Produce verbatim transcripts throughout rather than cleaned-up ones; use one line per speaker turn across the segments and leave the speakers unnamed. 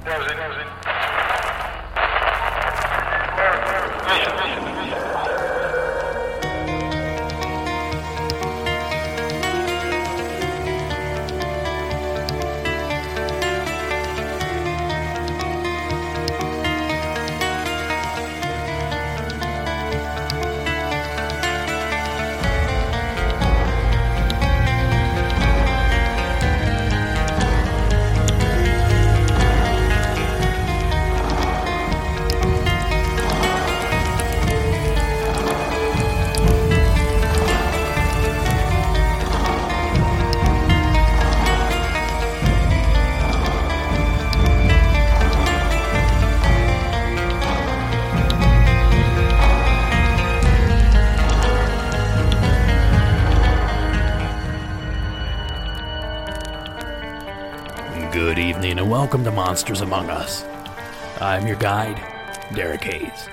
Good evening and welcome to Monsters Among Us. I'm your guide, Derek Hayes.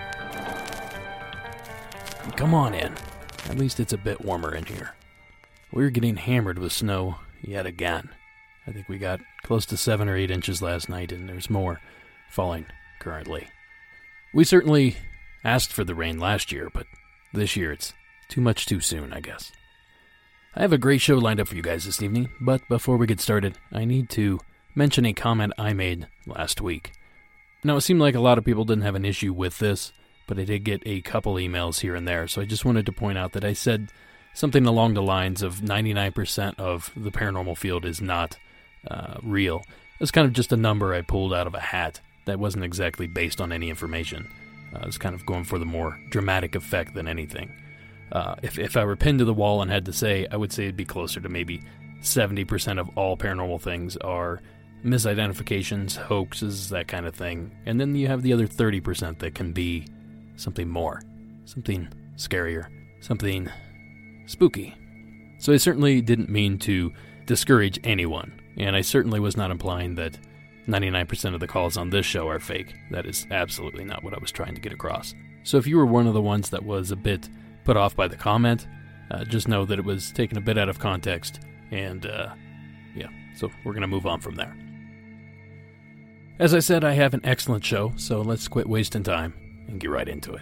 Come on in. At least it's a bit warmer in here. We're getting hammered with snow yet again. I think we got close to seven or eight inches last night, and there's more falling currently. We certainly asked for the rain last year, but this year it's too much too soon, I guess. I have a great show lined up for you guys this evening, but before we get started, I need to mention a comment I made last week. Now, it seemed like a lot of people didn't have an issue with this, but I did get a couple emails here and there, so I just wanted to point out that I said something along the lines of ninety-nine percent of the paranormal field is not uh, real. It's kind of just a number I pulled out of a hat that wasn't exactly based on any information. Uh, I was kind of going for the more dramatic effect than anything. Uh, if, if I were pinned to the wall and had to say, I would say it'd be closer to maybe seventy percent of all paranormal things are misidentifications, hoaxes, that kind of thing. And then you have the other thirty percent that can be something more, something scarier, something spooky. So I certainly didn't mean to discourage anyone, and I certainly was not implying that ninety-nine percent of the calls on this show are fake. That is absolutely not what I was trying to get across. So if you were one of the ones that was a bit put off by the comment, uh, just know that it was taken a bit out of context, and uh, yeah, so we're going to move on from there. As I said, I have an excellent show, so let's quit wasting time and get right into it.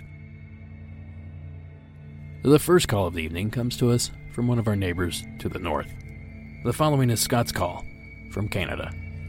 The first call of the evening comes to us from one of our neighbors to the north. The following is Scott's call from Canada.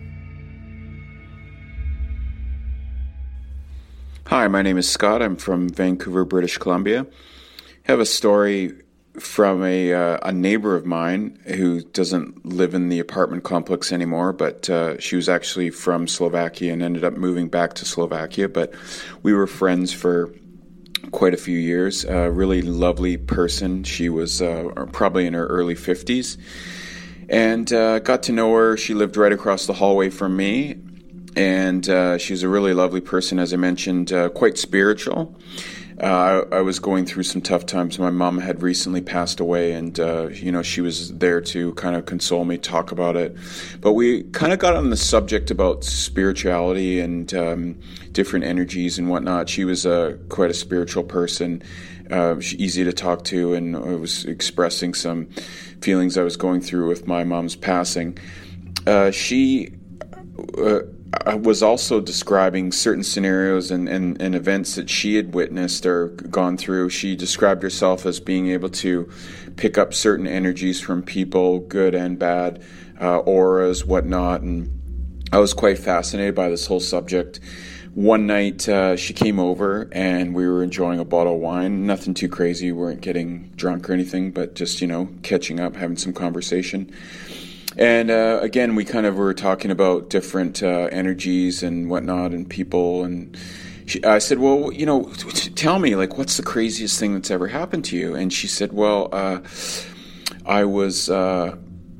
Hi, my name is Scott. I'm from Vancouver, British Columbia. I have a story from a uh, a neighbor of mine who doesn't live in the apartment complex anymore, but uh, she was actually from Slovakia and ended up moving back to Slovakia. But we were friends for quite a few years. A really lovely person. She was uh, probably in her early fifties. And uh, got to know her. She lived right across the hallway from me. And uh, she's a really lovely person, as I mentioned, uh, quite spiritual. Uh, I, I was going through some tough times. My mom had recently passed away, and, uh, you know, she was there to kind of console me, talk about it. But we kind of got on the subject about spirituality and um, different energies and whatnot. She was uh, quite a spiritual person, uh, easy to talk to, and I was expressing some feelings I was going through with my mom's passing. Uh, she... Uh, I was also describing certain scenarios and, and, and events that she had witnessed or gone through. She described herself as being able to pick up certain energies from people, good and bad, uh, auras, whatnot, and I was quite fascinated by this whole subject. One night, uh, she came over and we were enjoying a bottle of wine. Nothing too crazy. We weren't getting drunk or anything, but just, you know, catching up, having some conversation. And uh, again, we kind of were talking about different uh, energies and whatnot and people. And she, I said, well, you know, t- tell me, like, what's the craziest thing that's ever happened to you? And she said, well, uh, I was uh,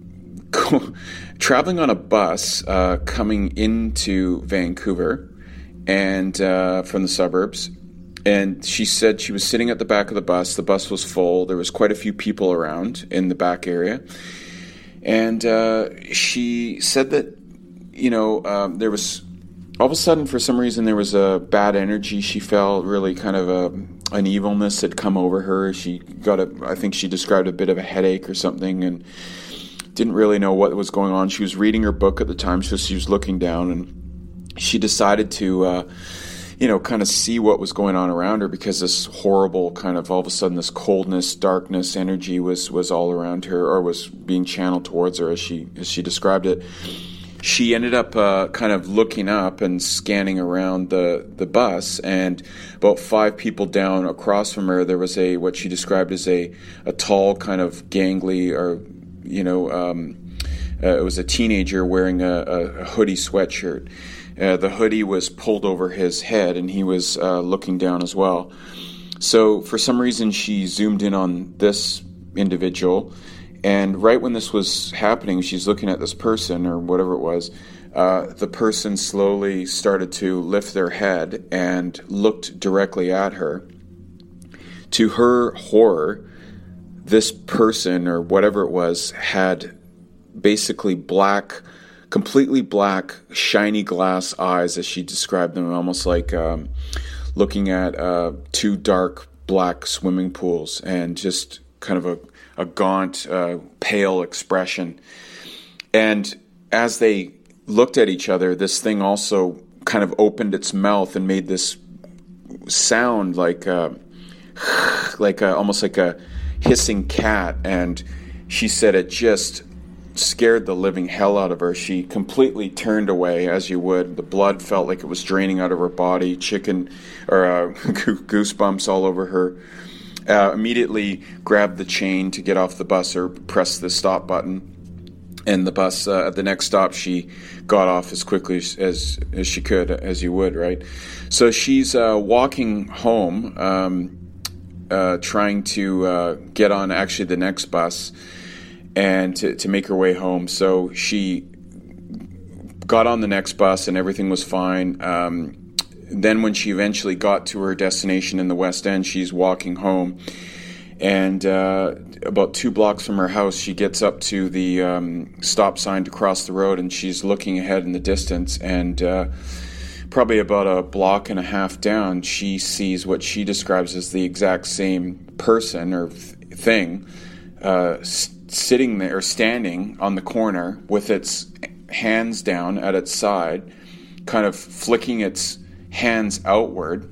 traveling on a bus uh, coming into Vancouver and uh, from the suburbs. And she said she was sitting at the back of the bus. The bus was full. There was quite a few people around in the back area. And uh, she said that, you know, um, there was, all of a sudden, for some reason, there was a bad energy. She felt really kind of a, an evilness had come over her. She got a, I think she described a bit of a headache or something and didn't really know what was going on. She was reading her book at the time, so she was looking down and she decided to, uh, you know, kind of see what was going on around her, because this horrible kind of all of a sudden this coldness, darkness, energy was was all around her, or was being channeled towards her, as she as she described it. She ended up uh, kind of looking up and scanning around the, the bus, and about five people down across from her, there was a what she described as a, a tall, kind of gangly, or, you know, um, uh, it was a teenager wearing a, a hoodie sweatshirt. Uh, the hoodie was pulled over his head, and he was uh, looking down as well. So for some reason, she zoomed in on this individual. And right when this was happening, she's looking at this person, or whatever it was, uh, the person slowly started to lift their head and looked directly at her. To her horror, this person, or whatever it was, had basically black, completely black, shiny glass eyes, as she described them, almost like um, looking at uh, two dark black swimming pools, and just kind of a a gaunt, uh, pale expression. And as they looked at each other, this thing also kind of opened its mouth and made this sound like a, like a, almost like a hissing cat. And she said it just scared the living hell out of her. She completely turned away, as you would. The blood felt like it was draining out of her body, chicken or uh, goosebumps all over her. Uh, immediately grabbed the chain to get off the bus, or pressed the stop button. And the bus, uh, at the next stop, she got off as quickly as, as as she could, as you would, right? So she's uh, walking home, um, uh, trying to uh, get on actually the next bus, and to, to make her way home. So she got on the next bus, and everything was fine. Um, Then when she eventually got to her destination in the West End, she's walking home, and uh, about two blocks from her house, she gets up to the um, stop sign to cross the road, and she's looking ahead in the distance, and uh, probably about a block and a half down, she sees what she describes as the exact same person or th- thing uh, s- sitting there, or standing on the corner with its hands down at its side, kind of flicking its hands outward,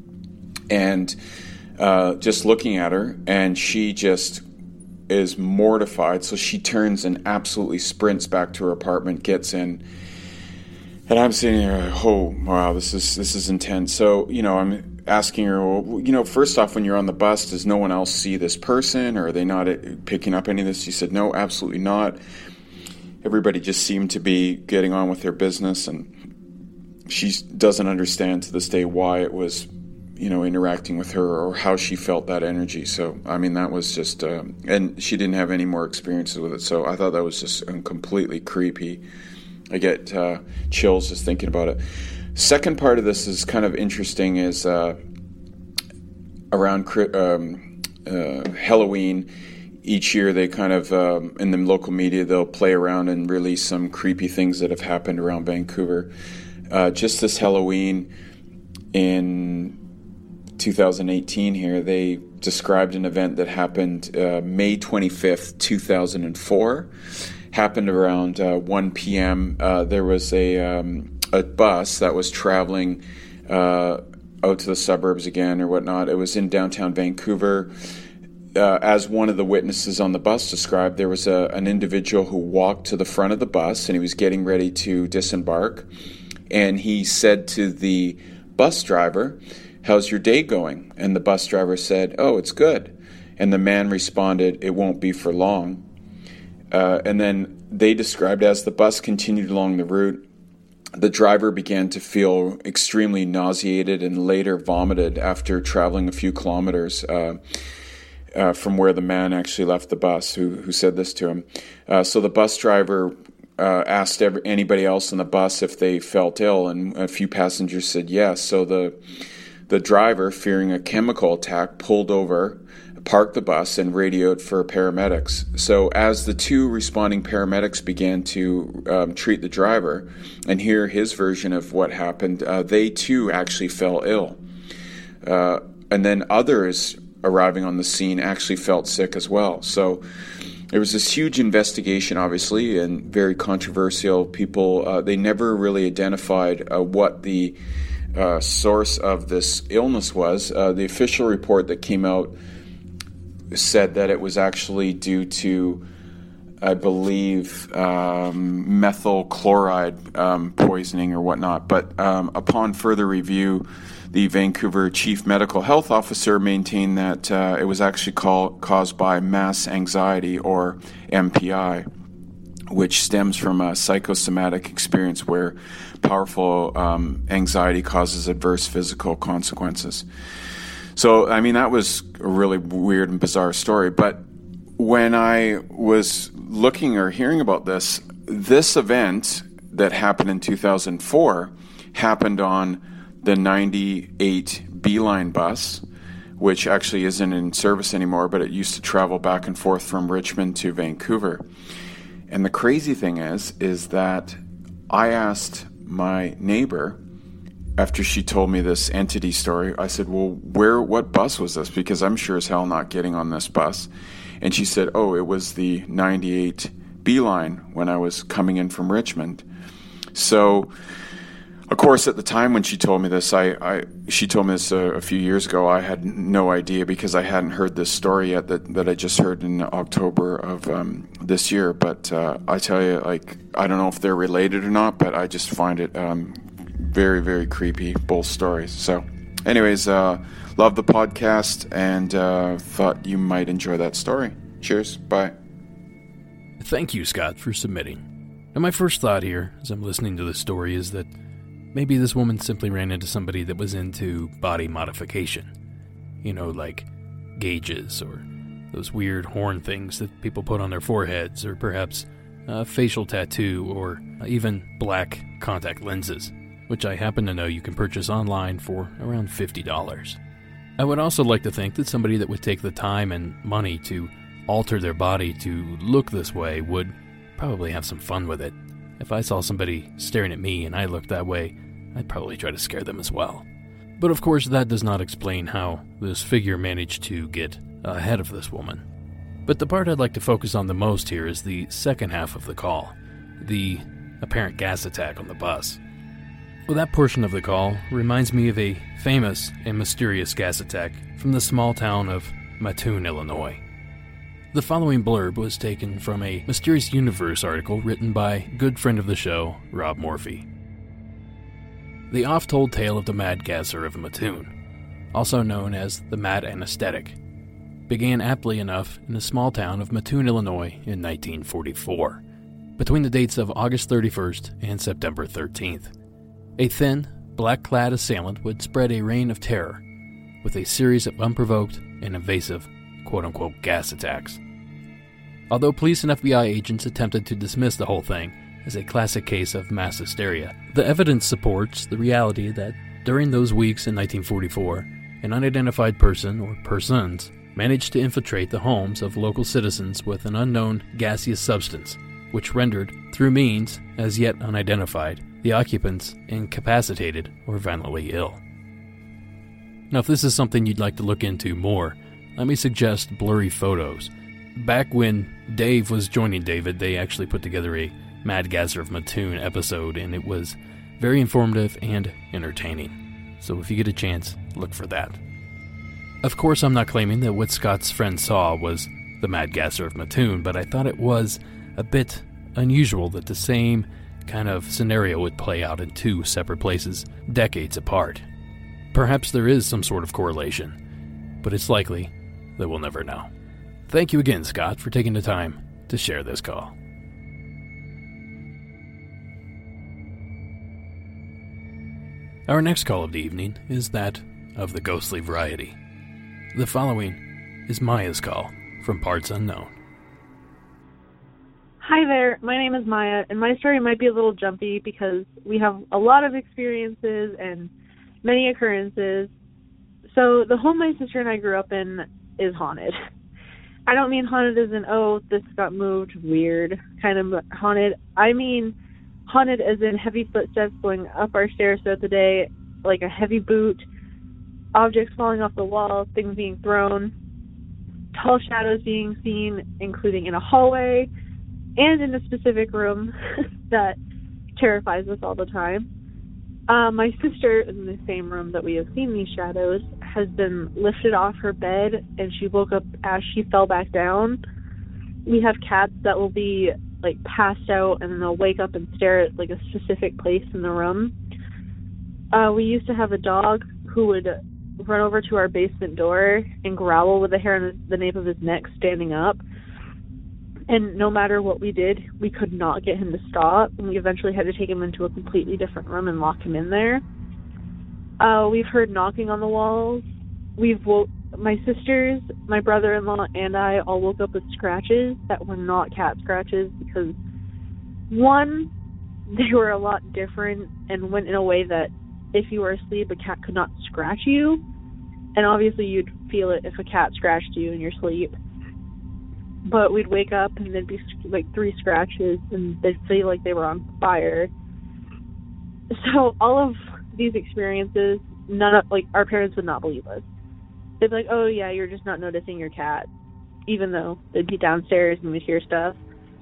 and uh, just looking at her, and she just is mortified. So she turns and absolutely sprints back to her apartment, gets in, and I'm sitting there, oh wow, this is this is intense. So you know, I'm asking her, well, you know, first off, when you're on the bus, does no one else see this person, or are they not picking up any of this? She said, no, absolutely not. Everybody just seemed to be getting on with their business, and she doesn't understand to this day why it was, you know, interacting with her, or how she felt that energy. So, I mean, that was just, um, and she didn't have any more experiences with it. So I thought that was just completely creepy. I get uh, chills just thinking about it. Second part of this is kind of interesting, is uh, around um, uh, Halloween. Each year they kind of, um, in the local media, they'll play around and release some creepy things that have happened around Vancouver. Uh, just this Halloween in two thousand eighteen here, they described an event that happened uh, May twenty-fifth, two thousand four. Happened around uh, one p.m. Uh, there was a, um, a bus that was traveling uh, out to the suburbs again or whatnot. It was in downtown Vancouver. Uh, as one of the witnesses on the bus described, there was a, an individual who walked to the front of the bus, and he was getting ready to disembark. And he said to the bus driver, "How's your day going?" And the bus driver said, "Oh, it's good." And the man responded, "It won't be for long." Uh, and then they described, as the bus continued along the route, the driver began to feel extremely nauseated and later vomited after traveling a few kilometers uh, uh, from where the man actually left the bus, who, who said this to him. Uh, so the bus driver Uh, asked every, anybody else on the bus if they felt ill, and a few passengers said yes. So the the driver, fearing a chemical attack, pulled over, parked the bus, and radioed for paramedics. So as the two responding paramedics began to um, treat the driver and hear his version of what happened, uh, they too actually fell ill. Uh, and then others arriving on the scene actually felt sick as well. So there was this huge investigation, obviously, and very controversial. People, uh, they never really identified uh, what the uh, source of this illness was. Uh, the official report that came out said that it was actually due to, I believe, um, methyl chloride um, poisoning or whatnot. But um, upon further review, the Vancouver Chief Medical Health Officer maintained that uh, it was actually call, caused by mass anxiety, or M P I, which stems from a psychosomatic experience where powerful um, anxiety causes adverse physical consequences. So, I mean, that was a really weird and bizarre story. But when I was looking or hearing about this, this event that happened in two thousand four happened on the ninety-eight B-Line bus, which actually isn't in service anymore, but it used to travel back and forth from Richmond to Vancouver. And the crazy thing is, is that I asked my neighbor, after she told me this entity story, I said, well, where, what bus was this? Because I'm sure as hell not getting on this bus. And she said, oh, it was the ninety-eight B-Line when I was coming in from Richmond. So, of course, at the time when she told me this, I, I she told me this a, a few years ago, I had no idea because I hadn't heard this story yet that, that I just heard in October of um, this year. But uh, I tell you, like, I don't know if they're related or not, but I just find it um, very, very creepy, both stories. So, anyways, uh, love the podcast and uh, thought you might enjoy that story. Cheers. Bye.
Thank you, Scott, for submitting. And my first thought here, as I'm listening to this story, is that maybe this woman simply ran into somebody that was into body modification. You know, like gauges or those weird horn things that people put on their foreheads, or perhaps a facial tattoo, or even black contact lenses, which I happen to know you can purchase online for around fifty dollars. I would also like to think that somebody that would take the time and money to alter their body to look this way would probably have some fun with it. If I saw somebody staring at me and I looked that way, I'd probably try to scare them as well. But of course, that does not explain how this figure managed to get ahead of this woman. But the part I'd like to focus on the most here is the second half of the call, the apparent gas attack on the bus. Well, that portion of the call reminds me of a famous and mysterious gas attack from the small town of Mattoon, Illinois. The following blurb was taken from a Mysterious Universe article written by good friend of the show, Rob Morphy. The oft-told tale of the Mad Gasser of Mattoon, also known as the Mad Anesthetic, began aptly enough in the small town of Mattoon, Illinois in nineteen forty-four, between the dates of August thirty-first and September thirteenth. A thin, black-clad assailant would spread a reign of terror with a series of unprovoked and invasive quote-unquote gas attacks. Although police and F B I agents attempted to dismiss the whole thing as a classic case of mass hysteria, the evidence supports the reality that during those weeks in nineteen forty-four, an unidentified person or persons managed to infiltrate the homes of local citizens with an unknown gaseous substance, which rendered, through means as yet unidentified, the occupants incapacitated or violently ill. Now, if this is something you'd like to look into more, let me suggest Blurry Photos. Back when Dave was joining David, they actually put together a Mad Gasser of Mattoon episode, and it was very informative and entertaining. So if you get a chance, look for that. Of course, I'm not claiming that what Scott's friend saw was the Mad Gasser of Mattoon, but I thought it was a bit unusual that the same kind of scenario would play out in two separate places, decades apart. Perhaps there is some sort of correlation, but it's likely that we'll never know. Thank you again, Scott, for taking the time to share this call. Our next call of the evening is that of the ghostly variety. The following is Maya's call from Parts Unknown.
Hi there, my name is Maya, and my story might be a little jumpy because we have a lot of experiences and many occurrences. So the home my sister and I grew up in is haunted. I don't mean haunted as in, oh, this got moved, weird, kind of haunted. I mean haunted as in heavy footsteps going up our stairs throughout the day, like a heavy boot, objects falling off the wall, things being thrown. tall shadows being seen, including in a hallway and in a specific room that terrifies us all the time. Uh, my sister, in the same room that we have seen these shadows, has been lifted off her bed, and she woke up as she fell back down. We have cats that will be, like, passed out, and then they'll wake up and stare at, like, a specific place in the room. Uh, we used to have a dog who would run over to our basement door and growl with the hair on the nape of his neck standing up. And no matter what we did, we could not get him to stop. And we eventually had to take him into a completely different room and lock him in there. Uh, we've heard knocking on the walls. We've woke my sisters, my brother-in-law, and I all woke up with scratches that were not cat scratches because, one, they were a lot different and went in a way that if you were asleep, a cat could not scratch you. And obviously you'd feel it if a cat scratched you in your sleep. But we'd wake up and there'd be like three scratches and they'd feel like they were on fire. So all of these experiences, none of, like, our parents would not believe us. They'd be like, oh yeah, you're just not noticing your cat, even though they'd be downstairs and we'd hear stuff.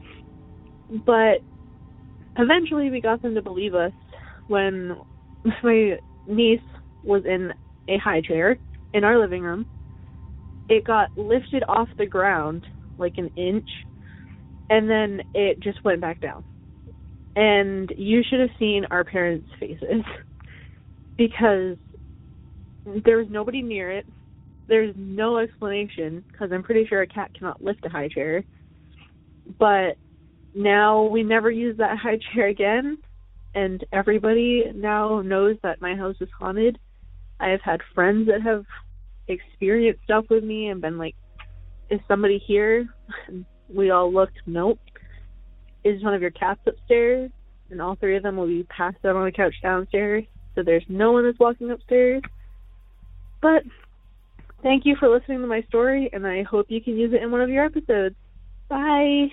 But eventually we got them to believe us when my niece was in a high chair in our living room. It got lifted off the ground like an inch, and then it just went back down. And you should have seen our parents' faces because there was nobody near it. There's no explanation because I'm pretty sure a cat cannot lift a high chair. But now we never use that high chair again, and everybody now knows that my house is haunted. I have had friends that have experienced stuff with me and been like, is somebody here? And we all looked, nope. Is one of your cats upstairs? And all three of them will be passed out on the couch downstairs, so there's no one that's walking upstairs. But thank you for listening to my story, and I hope you can use it in one of your episodes. Bye!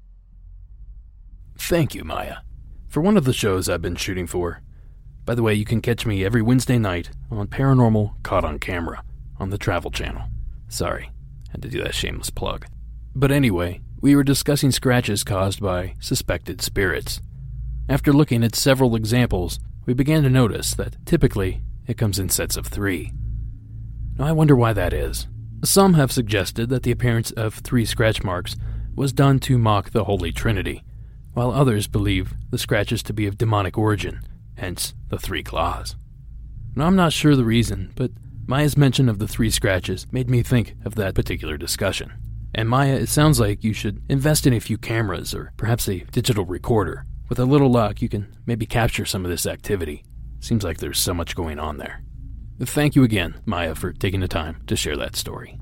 Thank you, Maya, for one of the shows I've been shooting for. By the way, you can catch me every Wednesday night on Paranormal Caught on Camera on the Travel Channel. Sorry, had to do that shameless plug. But anyway, we were discussing scratches caused by suspected spirits. After looking at several examples, we began to notice that typically it comes in sets of three. Now I wonder why that is. Some have suggested that the appearance of three scratch marks was done to mock the Holy Trinity, while others believe the scratches to be of demonic origin, hence the three claws. Now I'm not sure the reason, but Maya's mention of the three scratches made me think of that particular discussion. And Maya, it sounds like you should invest in a few cameras or perhaps a digital recorder. With a little luck, you can maybe capture some of this activity. Seems like there's so much going on there. Thank you again, Maya, for taking the time to share that story.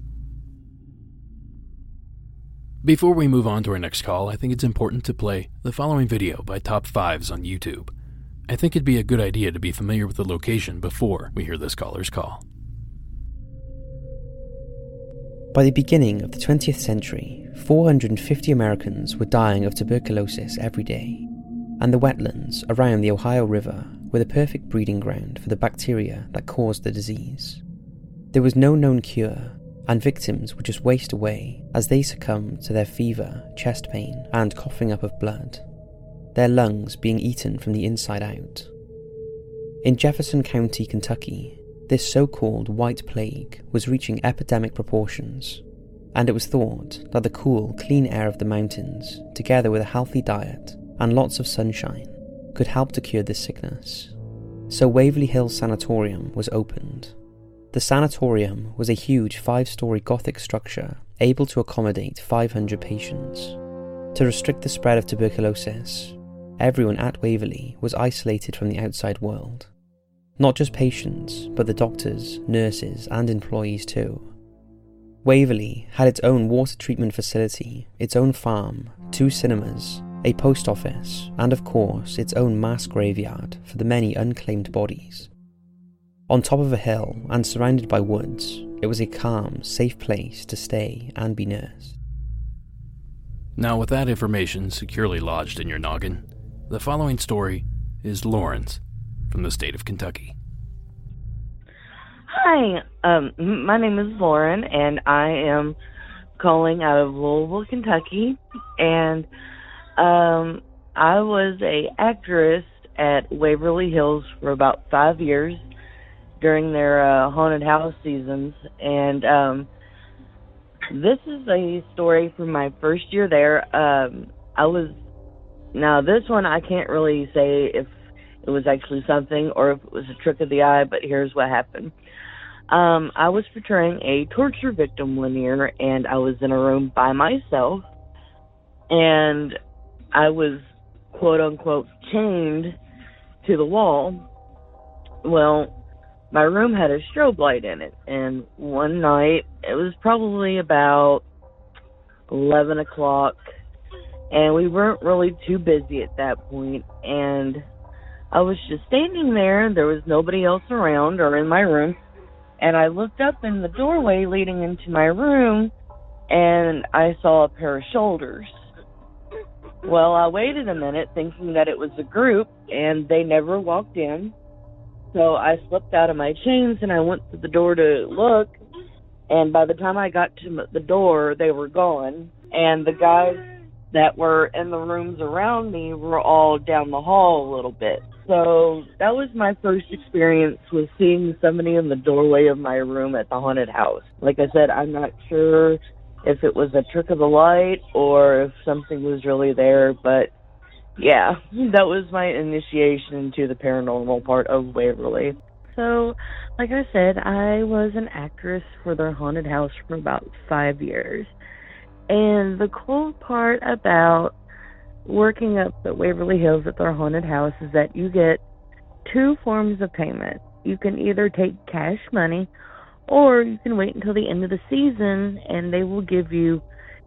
Before we move on to our next call, I think it's important to play the following video by Top Fives on YouTube. I think it'd be a good idea to be familiar with the location before we hear this caller's call.
By the beginning of the twentieth century, four hundred fifty Americans were dying of tuberculosis every day, and the wetlands around the Ohio River were the perfect breeding ground for the bacteria that caused the disease. There was no known cure, and victims would just waste away as they succumbed to their fever, chest pain, and coughing up of blood, their lungs being eaten from the inside out. In Jefferson County, Kentucky, this so-called white plague was reaching epidemic proportions, and it was thought that the cool, clean air of the mountains, together with a healthy diet and lots of sunshine, could help to cure this sickness. So Waverly Hills Sanatorium was opened. The sanatorium was a huge five-story Gothic structure able to accommodate five hundred patients. To restrict the spread of tuberculosis, everyone at Waverly was isolated from the outside world. Not just patients, but the doctors, nurses, and employees too. Waverly had its own water treatment facility, its own farm, two cinemas, a post office, and of course its own mass graveyard for the many unclaimed bodies. On top of a hill and surrounded by woods, it was a calm, safe place to stay and be nursed.
Now, with that information securely lodged in your noggin, the following story is Lauren's from the state of Kentucky.
Hi, um, my name is Lauren, and I am calling out of Louisville, Kentucky, and um, I was a actress at Waverly Hills for about five years during their uh, haunted house seasons, and um, this is a story from my first year there. Um, I was, now this one I can't really say if it was actually something or if it was a trick of the eye, but here's what happened. Um, I was portraying a torture victim one year, and I was in a room by myself, and I was, quote-unquote, chained to the wall. Well, my room had a strobe light in it, and one night, it was probably about eleven o'clock, and we weren't really too busy at that point, and I was just standing there. There was nobody else around or in my room, and I looked up in the doorway leading into my room, and I saw a pair of shoulders. Well, I waited a minute thinking that it was a group, and they never walked in. So I slipped out of my chains, and I went to the door to look, and by the time I got to the door, they were gone. And the guys that were in the rooms around me were all down the hall a little bit. So that was my first experience with seeing somebody in the doorway of my room at the haunted house. Like I said, I'm not sure if it was a trick of the light or if something was really there, but yeah, that was my initiation into the paranormal part of Waverly. So, like I said, I was an actress for their haunted house for about five years. And the cool part about working up at Waverly Hills at their haunted house is that you get two forms of payment. You can either take cash money, or you can wait until the end of the season and they will give you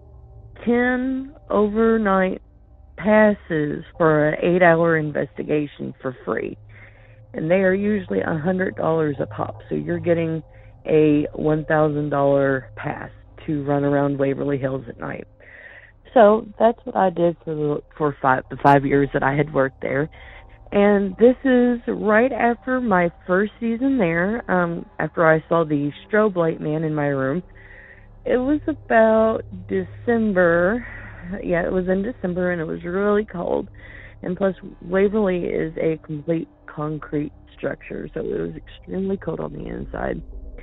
ten overnight passes for an eight-hour investigation for free. And they are usually one hundred dollars a pop, so you're getting a one thousand dollars pass to run around Waverly Hills at night. So that's what I did for the, for five, the five years that I had worked there. And this is right after my first season there, um, after I saw the strobe light man in my room. It was about December. Yeah, it was in December, and it was really cold. And plus, Waverly is a complete concrete structure, so it was extremely cold on the inside.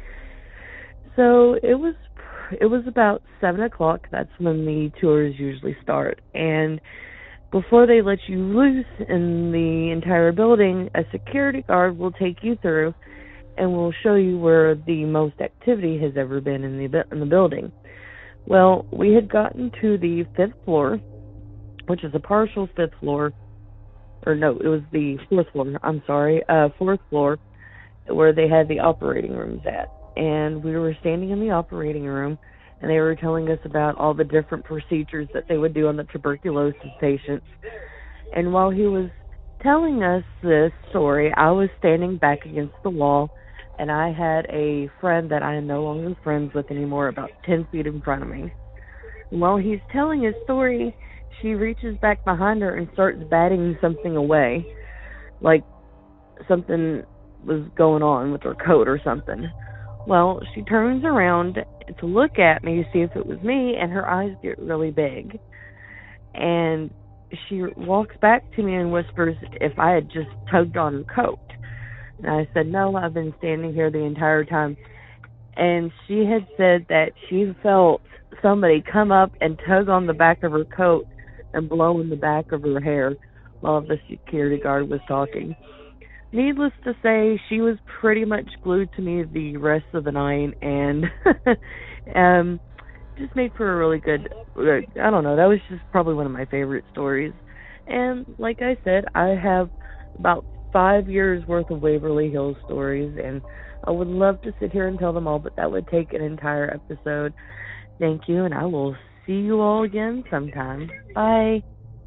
So it was it was about seven o'clock. That's when the tours usually start. And before they let you loose in the entire building, a security guard will take you through and will show you where the most activity has ever been in the in the building. Well, we had gotten to the fifth floor, which is a partial fifth floor, or no, it was the fourth floor, I'm sorry, uh, fourth floor, where they had the operating rooms at. And we were standing in the operating room, and they were telling us about all the different procedures that they would do on the tuberculosis patients. And while he was telling us this story, I was standing back against the wall, and I had a friend that I am no longer friends with anymore about ten feet in front of me. And while he's telling his story, she reaches back behind her and starts batting something away, like something was going on with her coat or something. Well, she turns around to look at me to see if it was me, and her eyes get really big. And she walks back to me and whispers if I had just tugged on her coat. And I said, no, I've been standing here the entire time. And she had said that she felt somebody come up and tug on the back of her coat and blow in the back of her hair while the security guard was talking. Needless to say, she was pretty much glued to me the rest of the night, and um, just made for a really good, I don't know, that was just probably one of my favorite stories. And like I said, I have about five years worth of Waverly Hills stories, and I would love to sit here and tell them all, but that would take an entire episode. Thank you, and I will see you all again sometime. Bye.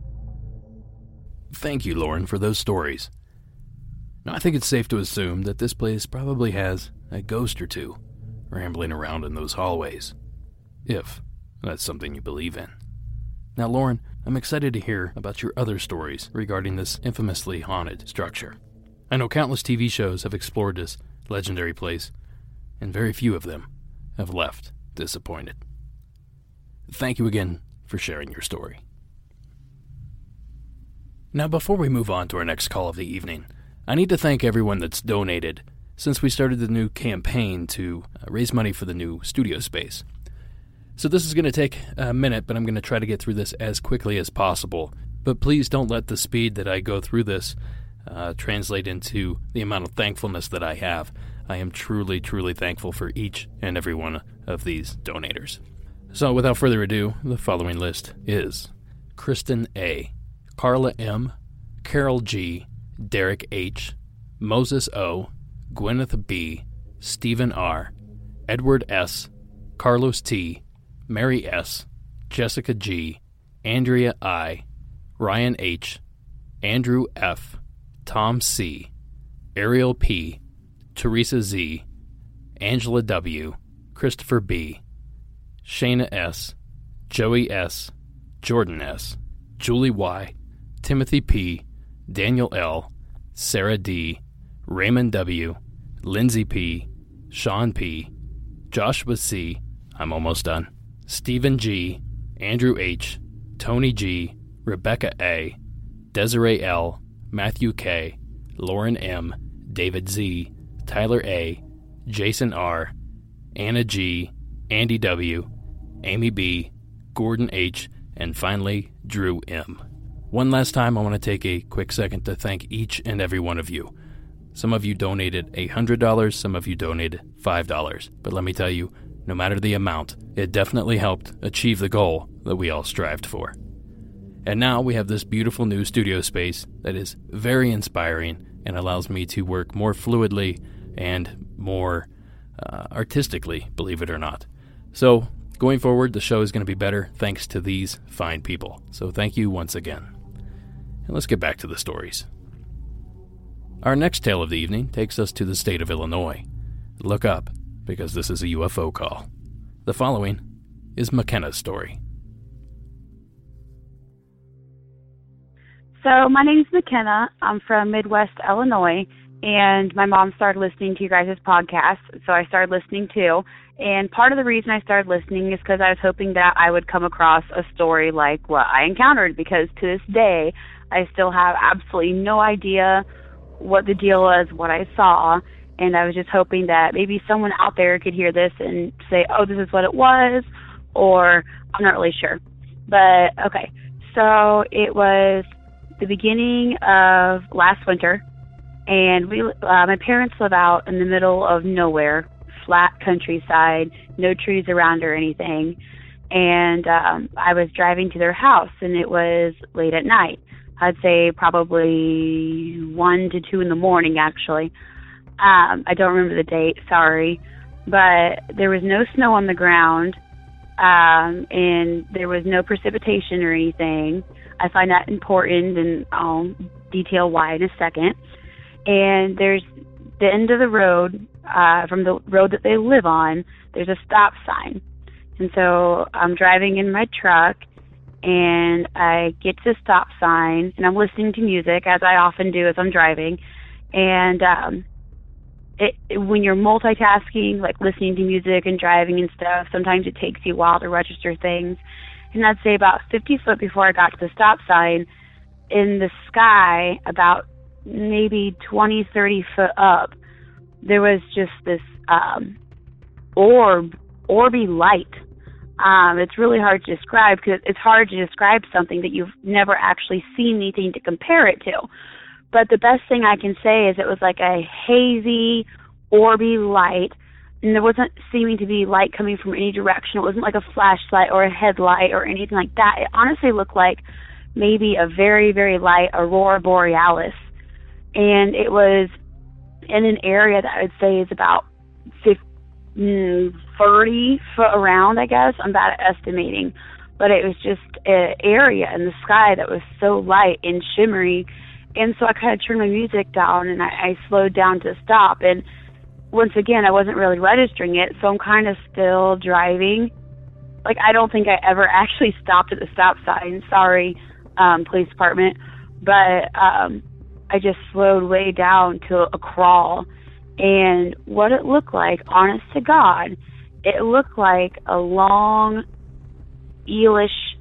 Thank you, Lauren, for those stories. Now, I think it's safe to assume that this place probably has a ghost or two rambling around in those hallways, if that's something you believe in. Now, Lauren, I'm excited to hear about your other stories regarding this infamously haunted structure. I know countless T V shows have explored this legendary place, and very few of them have left disappointed. thank you again for sharing your story. Now, before we move on to our next call of the evening, I need to thank everyone that's donated since we started the new campaign to uh, raise money for the new studio space. So this is going to take a minute, but I'm going to try to get through this as quickly as possible. But please don't let the speed that I go through this uh, translate into the amount of thankfulness that I have. I am truly, truly thankful for each and every one of these donators. So without further ado, the following list is Kristen A., Carla M., Carol G., Derek H., Moses O., Gwyneth B., Stephen R., Edward S., Carlos T., Mary S., Jessica G., Andrea I., Ryan H., Andrew F., Tom C., Ariel P., Teresa Z., Angela W., Christopher B., Shayna S., Joey S., Jordan S., Julie Y., Timothy P., Daniel L., Sarah D., Raymond W., Lindsay P., Sean P., Joshua C., I'm almost done, Stephen G., Andrew H., Tony G., Rebecca A., Desiree L., Matthew K., Lauren M., David Z., Tyler A., Jason R., Anna G., Andy W., Amy B., Gordon H., and finally, Drew M. One last time, I want to take a quick second to thank each and every one of you. Some of you donated one hundred dollars, some of you donated five dollars. But let me tell you, no matter the amount, it definitely helped achieve the goal that we all strived for. And now we have this beautiful new studio space that is very inspiring and allows me to work more fluidly and more uh, artistically, believe it or not. So, going forward, the show is going to be better thanks to these fine people. So thank you once again. And let's get back to the stories. Our next tale of the evening takes us to the state of Illinois. Look up, because this is a U F O call. The following is McKenna's story.
So my name's McKenna. I'm from Midwest Illinois, and my mom started listening to you guys' podcast, so I started listening too. And part of the reason I started listening is because I was hoping that I would come across a story like what I encountered, because to this day, I still have absolutely no idea what the deal was, what I saw, and I was just hoping that maybe someone out there could hear this and say, oh, this is what it was, or I'm not really sure. But, okay, so it was the beginning of last winter, and we, uh, my parents live out in the middle of nowhere, flat countryside, no trees around or anything, and um, I was driving to their house, and it was late at night. I'd say probably one to two in the morning, actually. Um, I don't remember the date, sorry, but there was no snow on the ground, um, and there was no precipitation or anything. I find that important, and I'll detail why in a second. And there's the end of the road, uh, from the road that they live on, there's a stop sign. And so I'm driving in my truck, and I get to the stop sign, and I'm listening to music, as I often do as I'm driving. And um, it, it, when you're multitasking, like listening to music and driving and stuff, sometimes it takes you a while to register things. And I'd say about fifty foot before I got to the stop sign, in the sky, about maybe twenty, thirty foot up, there was just this um, orb, orby light. Um, it's really hard to describe, because it's hard to describe something that you've never actually seen anything to compare it to. But the best thing I can say is it was like a hazy, orby light, and there wasn't seeming to be light coming from any direction. It wasn't like a flashlight or a headlight or anything like that. It honestly looked like maybe a very, very light aurora borealis. And it was in an area that I would say is about fifty, thirty foot around, I guess. I'm bad at estimating. But it was just an area in the sky that was so light and shimmery. And so I kind of turned my music down, and I, I slowed down to stop. And once again, I wasn't really registering it, so I'm kind of still driving. Like, I don't think I ever actually stopped at the stop sign. Sorry, um, police department. But um, I just slowed way down to a crawl. And what it looked like, honest to God, it looked like a long eelish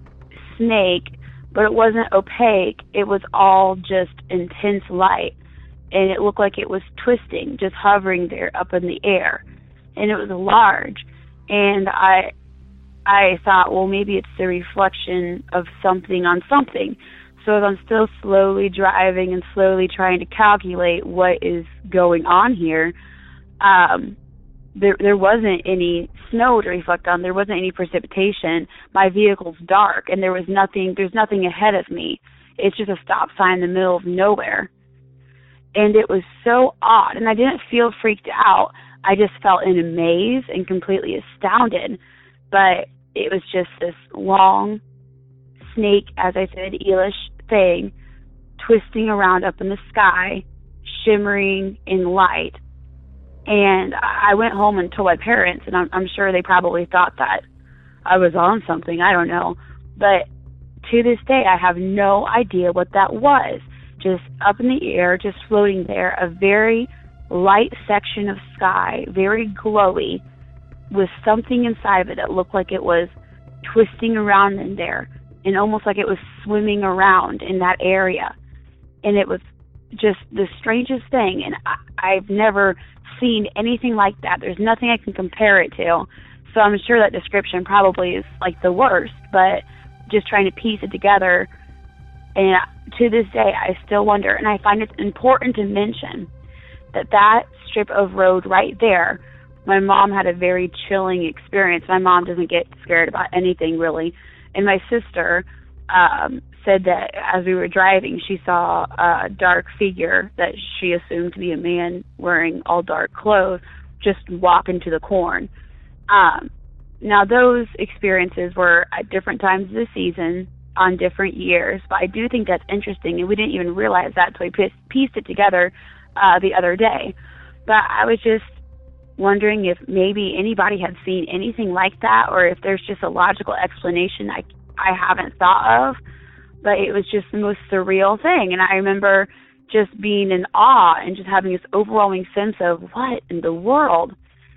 snake, but it wasn't opaque. It was all just intense light, and it looked like it was twisting, just hovering there up in the air, and it was large. And I I thought, well, maybe it's the reflection of something on something. So as I'm still slowly driving and slowly trying to calculate what is going on here, um, there there wasn't any snow to reflect on. There wasn't any precipitation. My vehicle's dark, and there was nothing. There's nothing ahead of me. It's just a stop sign in the middle of nowhere. And it was so odd, and I didn't feel freaked out. I just felt in amaze and completely astounded. But it was just this long snake, as I said, eelish thing, twisting around up in the sky, shimmering in light. And I went home and told my parents, and I'm, I'm sure they probably thought that I was on something. I don't know. But to this day, I have no idea what that was. Just up in the air, just floating there, a very light section of sky, very glowy, with something inside of it that looked like it was twisting around in there, and almost like it was swimming around in that area. And it was just the strangest thing, and I, I've never seen anything like that. There's nothing I can compare it to, so I'm sure that description probably is like the worst, but just trying to piece it together, and to this day I still wonder. And I find it important to mention that that strip of road right there, my mom had a very chilling experience. My mom doesn't get scared about anything, really. And my sister um, said that as we were driving, she saw a dark figure that she assumed to be a man wearing all dark clothes just walk into the corn. Um, now, those experiences were at different times of the season on different years, but I do think that's interesting, and we didn't even realize that until we pieced it together uh, the other day. But I was just wondering if maybe anybody had seen anything like that, or if there's just a logical explanation I, I haven't thought of. But it was just the most surreal thing, and I remember just being in awe and just having this overwhelming sense of what in the world,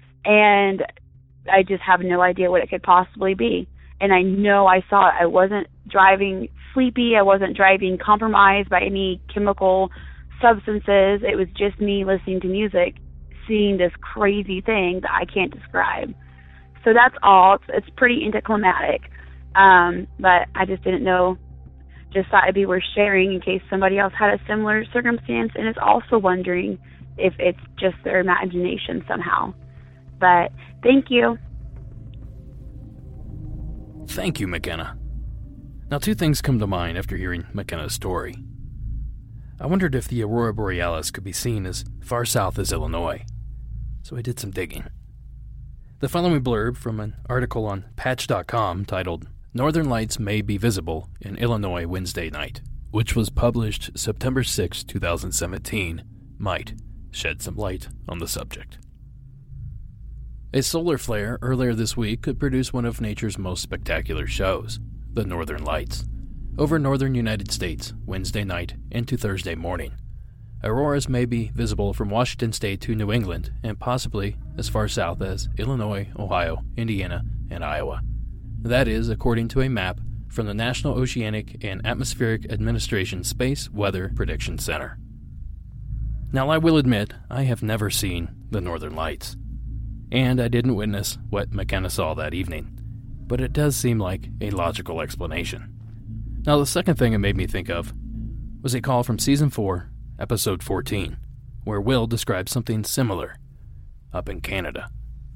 and I just have no idea what it could possibly be. And I know I saw it. I wasn't driving sleepy. I wasn't driving compromised by any chemical substances. It was just me listening to music, seeing this crazy thing that I can't describe. So that's all. It's, it's pretty anticlimactic. Um, but I just didn't know. Just thought it'd be worth sharing in case somebody else had a similar circumstance and is also wondering if it's just their imagination somehow. But thank you.
Thank you, McKenna. Now, two things come to mind after hearing McKenna's story. I wondered if the Aurora Borealis could be seen as far south as Illinois, so I did some digging. The following blurb from an article on patch dot com titled, Northern Lights May Be Visible in Illinois Wednesday Night, which was published September sixth, twenty seventeen, might shed some light on the subject. A solar flare earlier this week could produce one of nature's most spectacular shows, the Northern Lights, over northern United States Wednesday night into Thursday morning. Auroras may be visible from Washington State to New England and possibly as far south as Illinois, Ohio, Indiana, and Iowa. That is, according to a map from the National Oceanic and Atmospheric Administration Space Weather Prediction Center. Now, I will admit, I have never seen the Northern Lights, and I didn't witness what McKenna saw that evening, but it does seem like a logical explanation. Now, the second thing it made me think of was a call from Season four, Episode fourteen, where Will described something similar up in Canada.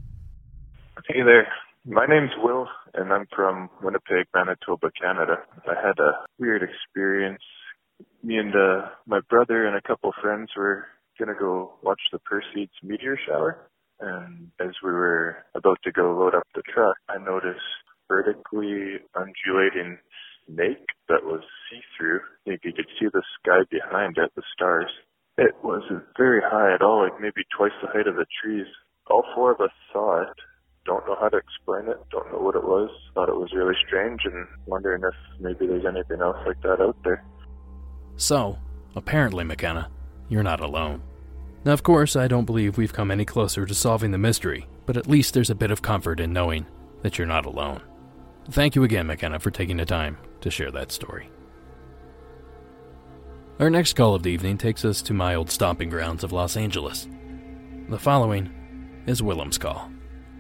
Hey there. My name's Will, and I'm from Winnipeg, Manitoba, Canada. I had a weird experience. Me and uh, my brother and a couple friends were going to go watch the Perseids meteor shower. And as we were about to go load up the truck, I noticed vertically undulating snake that was see-through. I think you could see the sky behind it, the stars. It wasn't very high at all, like maybe twice the height of the trees. All four of us saw it. Don't know how to explain it, don't know what it was. Thought it was really strange and wondering if maybe there's anything else like that out there.
So, apparently, McKenna, you're not alone. Now, of course, I don't believe we've come any closer to solving the mystery, but at least there's a bit of comfort in knowing that you're not alone. Thank you again, McKenna, for taking the time to share that story. Our next call of the evening takes us to my old stomping grounds of Los Angeles. The following is Willem's call.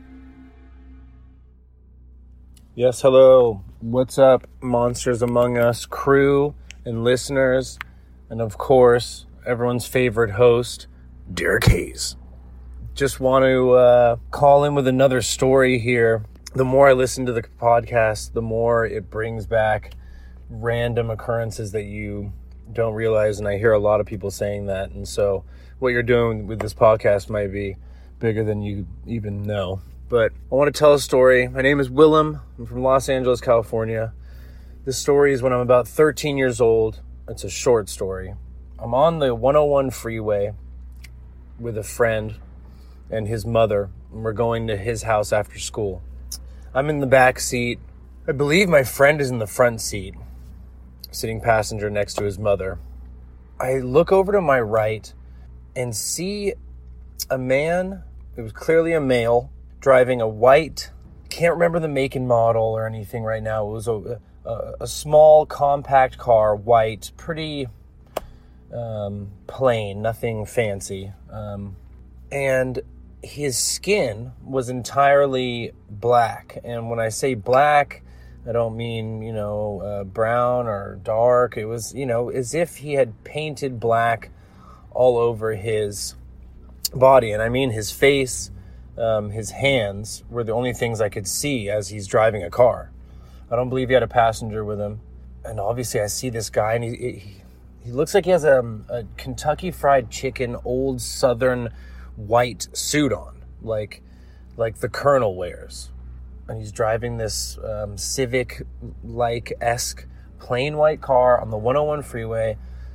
Yes, hello. What's up, Monsters Among Us crew and listeners, and of course, everyone's favorite host, Derek Hayes. Just want to uh, call in with another story here. The more I listen to the podcast, the more it brings back random occurrences that you don't realize, and I hear a lot of people saying that, and so what you're doing with this podcast might be bigger than you even know. But I want to tell a story. My name is Willem. I'm from Los Angeles, California. This story is when I'm about thirteen years old. It's a short story. I'm on the one oh one freeway with a friend and his mother, and we're going to his house after school. I'm in the back seat. I believe my friend is in the front seat, sitting passenger next to his mother. I look over to my right and see a man, it was clearly a male, driving a white, can't remember the make and model or anything right now. It was a, a, a small, compact car, white, pretty um, plain, nothing fancy. Um, and his skin was entirely black. And when I say black, I don't mean, you know, uh, brown or dark. It was, you know, as if he had painted black all over his body. And I mean his face, um, his hands were the only things I could see as he's driving a car. I don't believe he had a passenger with him. And obviously I see this guy, and he he, he looks like he has a, a Kentucky Fried Chicken old Southern white suit on, like like the Colonel wears. And he's driving this um, Civic-like-esque plain white car on the one oh one freeway.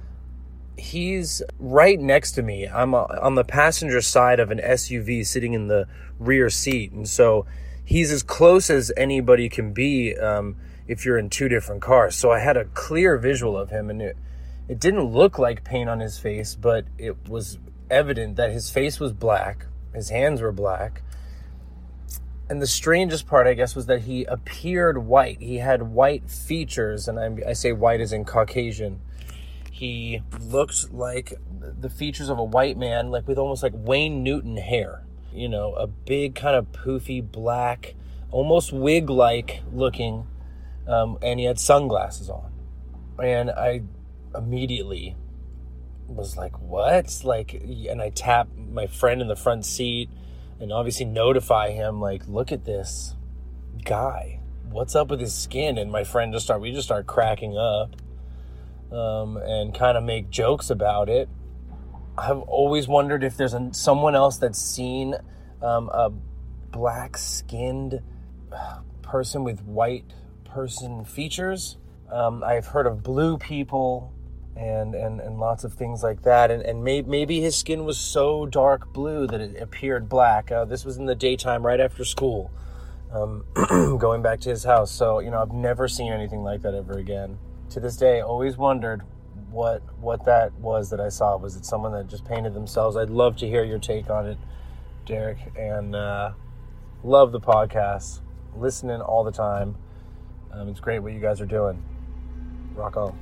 He's right next to me. I'm uh, on the passenger side of an S U V sitting in the rear seat. And so he's as close as anybody can be um, if you're in two different cars. So I had a clear visual of him, and it, it didn't look like paint on his face, but it was evident that his face was black, his hands were black, and the strangest part, I guess, was that he appeared white. He had white features, and I, I say white as in Caucasian. He looked like the features of a white man, like with almost like Wayne Newton hair, you know, a big kind of poofy black, almost wig-like looking, um, and he had sunglasses on. And I immediately was like, what? Like, and I tap my friend in the front seat and obviously notify him, like, look at this guy. What's up with his skin? And my friend just start, we just start cracking up um, and kind of make jokes about it. I've always wondered if there's a, someone else that's seen um, a black-skinned person with white person features. Um, I've heard of blue people and and, and lots of things like that. And, and may, maybe his skin was so dark blue that it appeared black. Uh, this was in the daytime right after school, um, going back to his house. So, you know, I've never seen anything like that ever again. To this day, always wondered what what that was that I saw. Was it someone that just painted themselves? I'd love to hear your take on it, Derek. And uh, love the podcast. Listening all the time. Um, it's great what you guys are doing. Rock on.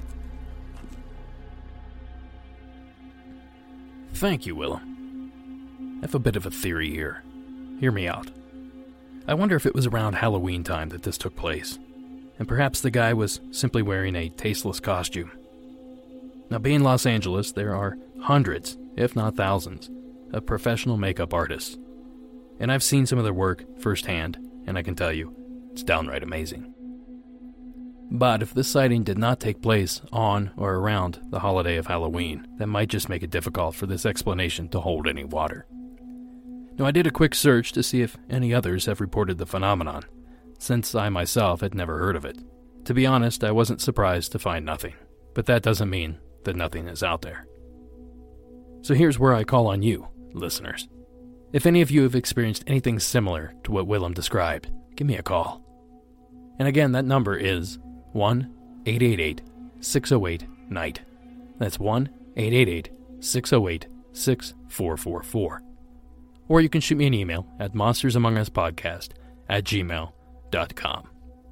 Thank you, Willem. I have a bit of a theory here. Hear me out. I wonder if it was around Halloween time that this took place, and perhaps the guy was simply wearing a tasteless costume. Now, being Los Angeles, there are hundreds, if not thousands, of professional makeup artists, and I've seen some of their work firsthand, and I can tell you, it's downright amazing. But if this sighting did not take place on or around the holiday of Halloween, that might just make it difficult for this explanation to hold any water. Now, I did a quick search to see if any others have reported the phenomenon, since I myself had never heard of it. To be honest, I wasn't surprised to find nothing, but that doesn't mean that nothing is out there. So here's where I call on you, listeners. If any of you have experienced anything similar to what Willem described, give me a call. And again, that number is one eight eight eight, six oh eight, N I G H T. That's one eight eight eight, six oh eight, six four four four. Or you can shoot me an email at monstersamonguspodcast at gmail dot com.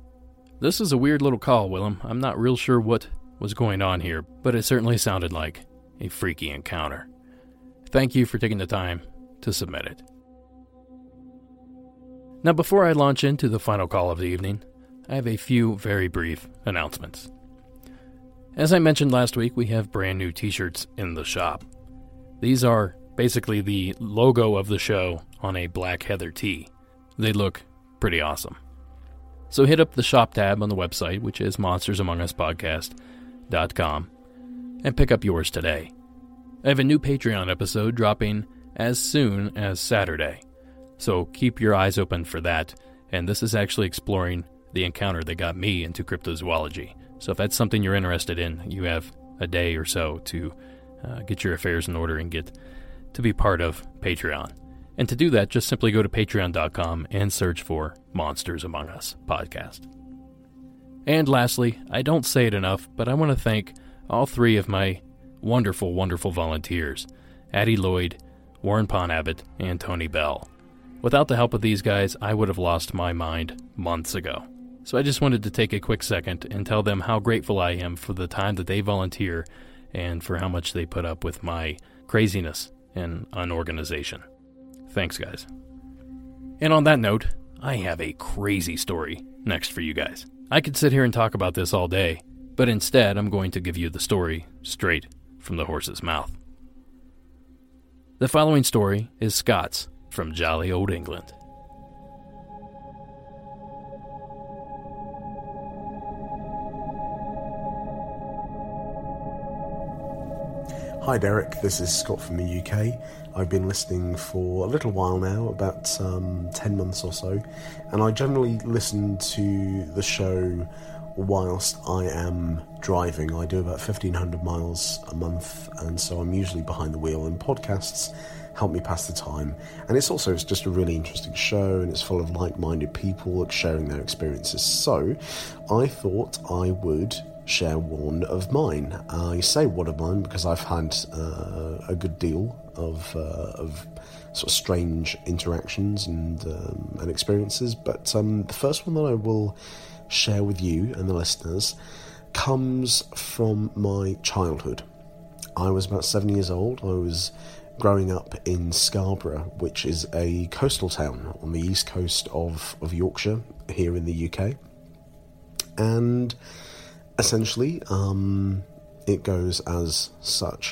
This is a weird little call, Willem. I'm not real sure what was going on here, but it certainly sounded like a freaky encounter. Thank you for taking the time to submit it. Now, before I launch into the final call of the evening, I have a few very brief announcements. As I mentioned last week, we have brand new t-shirts in the shop. These are basically the logo of the show on a black heather tee. They look pretty awesome. So hit up the shop tab on the website, which is monsters among us podcast dot com, and pick up yours today. I have a new Patreon episode dropping as soon as Saturday, so keep your eyes open for that, and this is actually exploring the encounter that got me into cryptozoology. So if that's something you're interested in, you have a day or so to uh, get your affairs in order and get to be part of Patreon. And to do that, just simply go to patreon dot com and search for Monsters Among Us podcast. And lastly, I don't say it enough, but I want to thank all three of my wonderful, wonderful volunteers, Addie Lloyd, Warren Pon Abbott, and Tony Bell. Without the help of these guys, I would have lost my mind months ago. So I just wanted to take a quick second and tell them how grateful I am for the time that they volunteer and for how much they put up with my craziness and unorganization. Thanks, guys. And on that note, I have a crazy story next for you guys. I could sit here and talk about this all day, but instead I'm going to give you the story straight from the horse's mouth. The following story is Scott's from jolly old England.
Hi Derek, this is Scott from the U K. I've been listening for a little while now, about um, ten months or so, and I generally listen to the show whilst I am driving. I do about fifteen hundred miles a month, and so I'm usually behind the wheel, and podcasts help me pass the time. And it's also it's just a really interesting show, and it's full of like-minded people sharing their experiences. So I thought I would share one of mine. I say one of mine because I've had uh, a good deal of uh, of sort of strange interactions and um, and experiences. But um, the first one that I will share with you and the listeners comes from my childhood. I was about seven years old. I was growing up in Scarborough, which is a coastal town on the east coast of, of Yorkshire here in the U K. And essentially, um, it goes as such.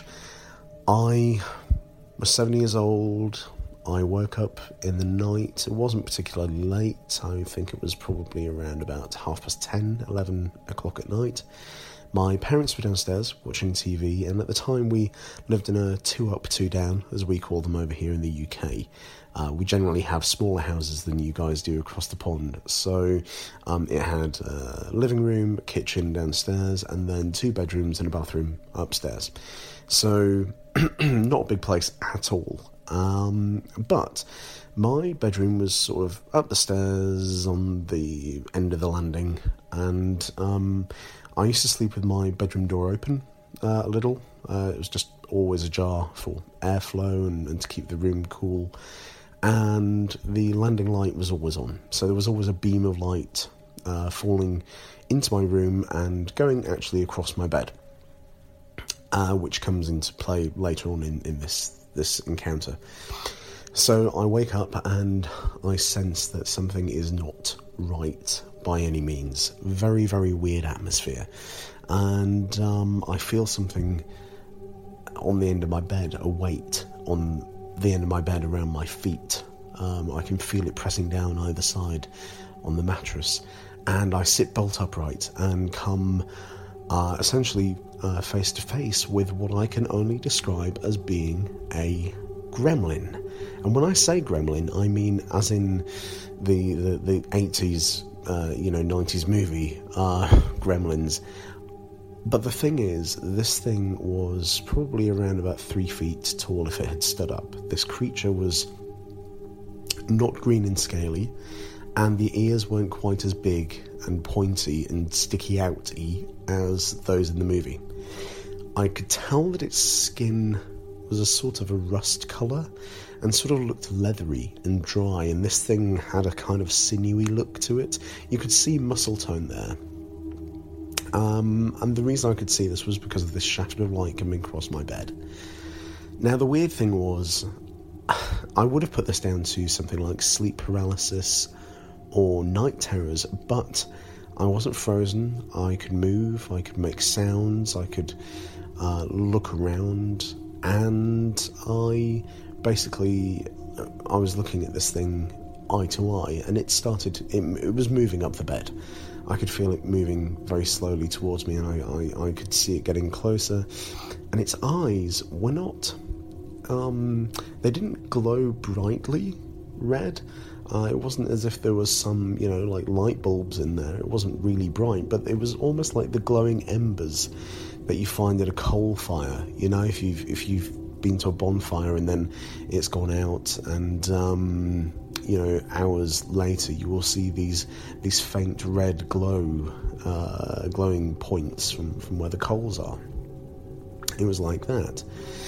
I was seven years old. I woke up in the night. It wasn't particularly late. I think it was probably around about half past ten, eleven o'clock at night. My parents were downstairs watching T V, and at the time we lived in a two up, two down, as we call them over here in the U K. Uh, we generally have smaller houses than you guys do across the pond. So um, it had a living room, a kitchen downstairs, and then two bedrooms and a bathroom upstairs. So not a big place at all. Um, but my bedroom was sort of up the stairs on the end of the landing, and um, I used to sleep with my bedroom door open uh, a little. Uh, it was just always ajar for airflow and, and to keep the room cool. And the landing light was always on, so there was always a beam of light uh, falling into my room and going actually across my bed, uh, which comes into play later on in, in this, this encounter. So I wake up and I sense that something is not right by any means. Very, very weird atmosphere. And um, I feel something on the end of my bed, a weight on the end of my bed around my feet. Um, I can feel it pressing down either side on the mattress, and I sit bolt upright and come uh, essentially uh, face to face with what I can only describe as being a gremlin. And when I say gremlin, I mean as in the the, the eighties, uh, you know, nineties movie uh, Gremlins. But the thing is, this thing was probably around about three feet tall if it had stood up. This creature was not green and scaly, and the ears weren't quite as big and pointy and sticky out-y as those in the movie. I could tell that its skin was a sort of a rust colour and sort of looked leathery and dry, and this thing had a kind of sinewy look to it. You could see muscle tone there. Um, and the reason I could see this was because of this shaft of light coming across my bed. Now, the weird thing was, I would have put this down to something like sleep paralysis or night terrors, but I wasn't frozen. I could move, I could make sounds, I could uh, look around, and I basically, I was looking at this thing eye to eye, and it started, it, it was moving up the bed. I could feel it moving very slowly towards me, and I, I, I could see it getting closer, and its eyes were not, um, they didn't glow brightly red. Uh, it wasn't as if there was some, you know, like light bulbs in there. It wasn't really bright, but it was almost like the glowing embers that you find at a coal fire. You know, if you've if you've been to a bonfire and then it's gone out, and um, you know, hours later you will see these these faint red glow, uh, glowing points from from where the coals are. It was like that.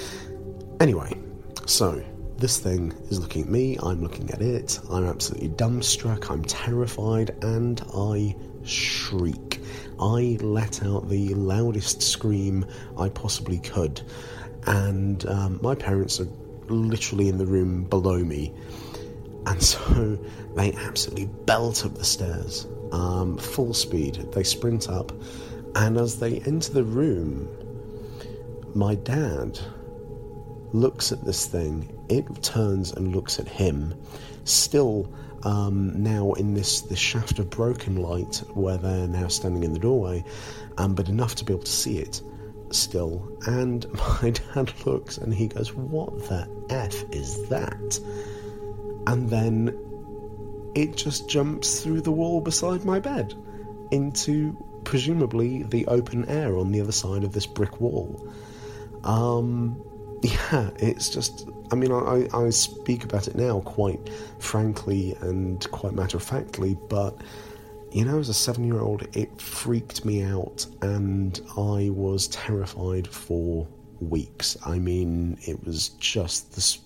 Anyway, so. This thing is looking at me, I'm looking at it, I'm absolutely dumbstruck, I'm terrified, and I shriek. I let out the loudest scream I possibly could, and um, my parents are literally in the room below me, and so they absolutely belt up the stairs, um, full speed. They sprint up, and as they enter the room, my dad looks at this thing, it turns and looks at him, still um, now in this, this shaft of broken light where they're now standing in the doorway, um, but enough to be able to see it still. And my dad looks and he goes, "What the F is that?" And then it just jumps through the wall beside my bed into presumably the open air on the other side of this brick wall. Um... Yeah, it's just, I mean, I, I speak about it now quite frankly and quite matter-of-factly, but, you know, as a seven-year-old, it freaked me out, and I was terrified for weeks. I mean, it was just this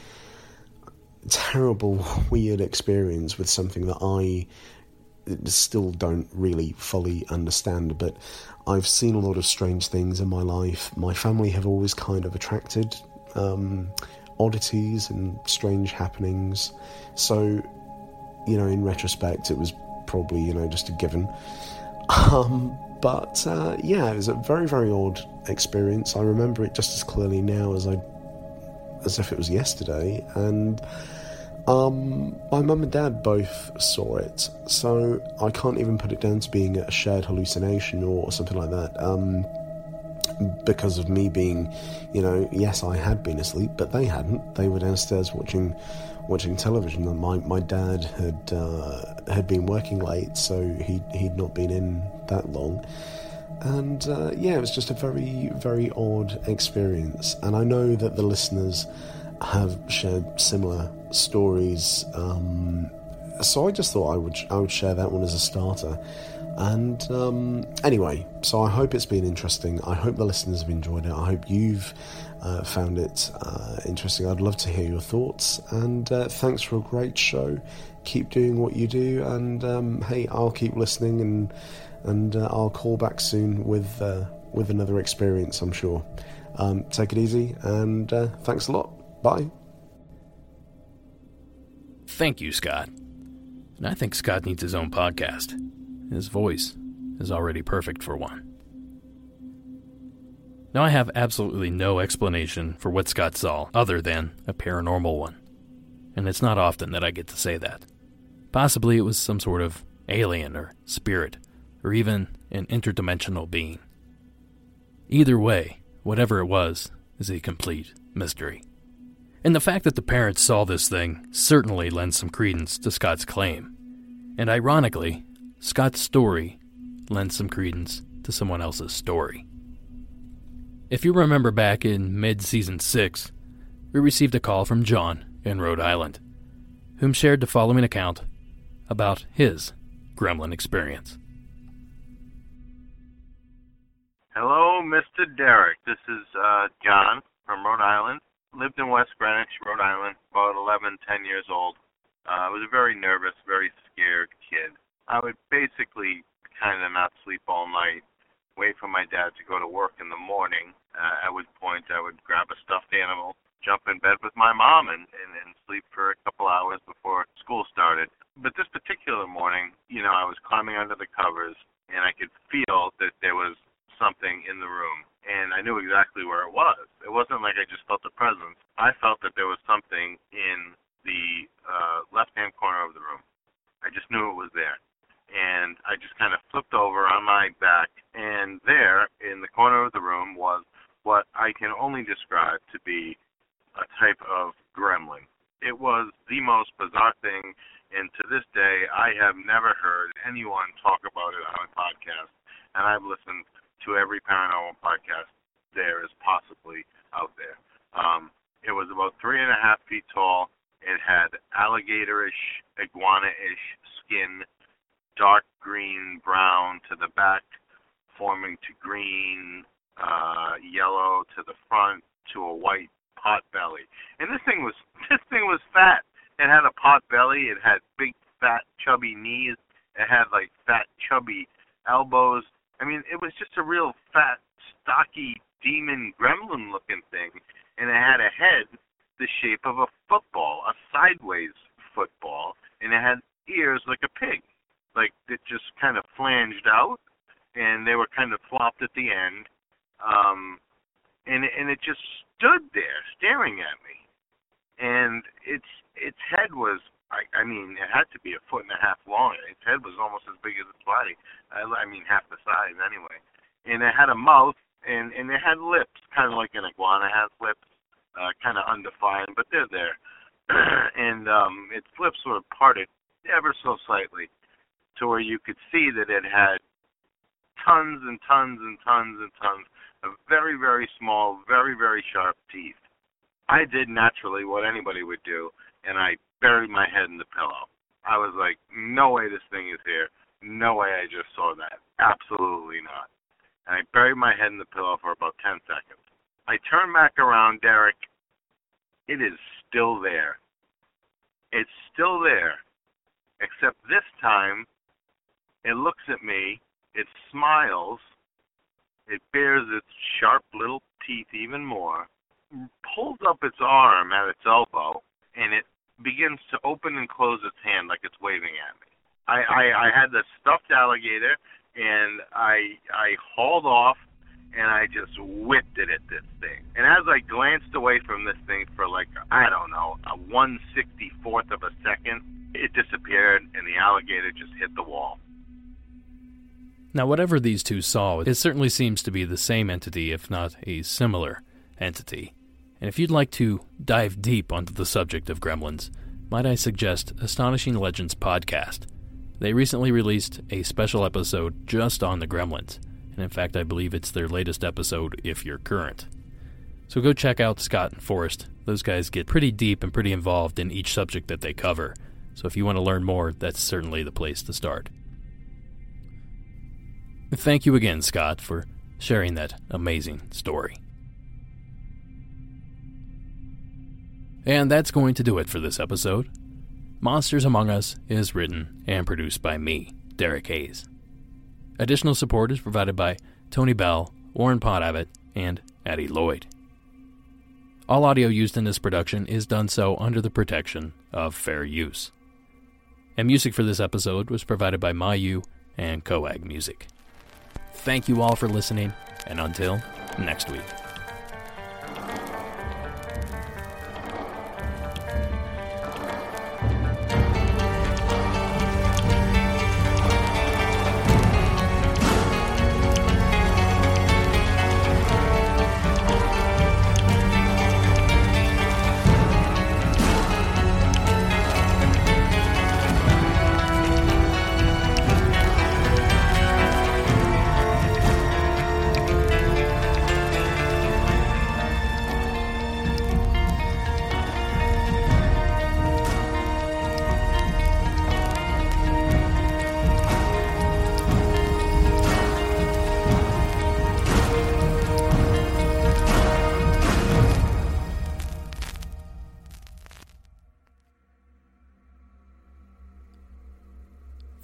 terrible, weird experience with something that I still don't really fully understand, but I've seen a lot of strange things in my life. My family have always kind of attracted um, oddities and strange happenings, so, you know, in retrospect, it was probably, you know, just a given. Um, but, uh, yeah, it was a very, very odd experience. I remember it just as clearly now as I, as if it was yesterday, and Um, my mum and dad both saw it, so I can't even put it down to being a shared hallucination or something like that, um, because of me being, you know, yes, I had been asleep, but they hadn't. They were downstairs watching watching television, and my, my dad had uh, had been working late, so he, he'd not been in that long. And, uh, yeah, it was just a very, very odd experience, and I know that the listeners have shared similar stories, um, so I just thought I would I would share that one as a starter. And um, anyway, so I hope it's been interesting. I hope the listeners have enjoyed it. I hope you've uh, found it uh, interesting. I'd love to hear your thoughts, and uh, thanks for a great show. Keep doing what you do, and um, hey, I'll keep listening, and and uh, I'll call back soon with uh, with another experience, I'm sure. Um, take it easy, and uh, thanks a lot. Bye.
Thank you, Scott. And I think Scott needs his own podcast. His voice is already perfect for one. Now, I have absolutely no explanation for what Scott saw other than a paranormal one. And it's not often that I get to say that. Possibly it was some sort of alien or spirit, or even an interdimensional being. Either way, whatever it was is a complete mystery. And the fact that the parents saw this thing certainly lends some credence to Scott's claim. And ironically, Scott's story lends some credence to someone else's story. If you remember back in mid-season six, we received a call from John in Rhode Island, whom shared the following account about his gremlin experience.
Hello, Mister Derek. This is uh, John from Rhode Island. Lived in West Greenwich, Rhode Island, about eleven, ten years old. Uh, I was a very nervous, very scared kid. I would basically kind of not sleep all night, wait for my dad to go to work in the morning. Uh, at which point I would grab a stuffed animal, jump in bed with my mom, and, and, and sleep for a couple hours before school started. But this particular morning, you know, I was climbing under the covers, and I could feel that there was something in the room. And I knew exactly where it was. It wasn't like I just felt a presence. I felt that there was something in the uh, left-hand corner of the room. I just knew it was there. And I just kind of flipped over on my back, and there, in the corner of the room, was what I can only describe to be a type of gremlin. It was the most bizarre thing, and to this day, I have never heard anyone talk about it on a podcast, and I've listened to every paranormal podcast there is possibly out there. Um, it was about three and a half feet tall. It had alligator-ish, iguana-ish skin, dark green, brown to the back, forming to green, uh, yellow to the front, to a white pot belly. And this thing was this thing was fat. It had a pot belly. It had big, fat, chubby knees. It had like fat, chubby elbows. I mean, it was just a real fat, stocky, demon gremlin-looking thing. And it had a head the shape of a football, a sideways football, and it had ears like a pig. Like, it just kind of flanged out, and they were kind of flopped at the end. Um, and, and it just stood there staring at me. And its its head was, I, I mean, it had to be a foot and a half long. Its head was almost as big as its body. I, I mean, half the size anyway. And it had a mouth, and, and it had lips, kind of like an iguana has lips, uh, kind of undefined, but they're there. And um, its lips were parted ever so slightly to where you could see that it had tons and tons and tons and tons of very, very small, very, very sharp teeth. I did naturally what anybody would do, and I buried my head in the pillow. I was like, no way this thing is here. No way I just saw that. Absolutely not. And I buried my head in the pillow for about ten seconds. I turned back around, Derek. It is still there. It's still there. Except this time, it looks at me, it smiles, it bares its sharp little teeth even more, pulls up its arm at its elbow, and it begins to open and close its hand like it's waving at me. I, I, I had the stuffed alligator, and I I hauled off, and I just whipped it at this thing. And as I glanced away from this thing for like, I don't know, a one sixty-fourth of a second, it disappeared, and the alligator just hit the wall.
Now, whatever these two saw, it certainly seems to be the same entity, if not a similar entity. And if you'd like to dive deep onto the subject of gremlins, might I suggest Astonishing Legends Podcast. They recently released a special episode just on the gremlins, and in fact I believe it's their latest episode if you're current. So go check out Scott and Forrest. Those guys get pretty deep and pretty involved in each subject that they cover, so if you want to learn more, that's certainly the place to start. Thank you again, Scott, for sharing that amazing story. And that's going to do it for this episode. Monsters Among Us is written and produced by me, Derek Hayes. Additional support is provided by Tony Bell, Warren Podabbott, and Addie Lloyd. All audio used in this production is done so under the protection of fair use. And music for this episode was provided by Mayu and Coag Music. Thank you all for listening, and until next week.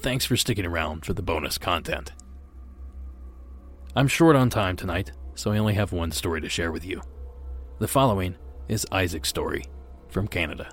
thanks for sticking around for the bonus content. I'm short on time tonight, so I only have one story to share with you. The following is Isaac's story from Canada.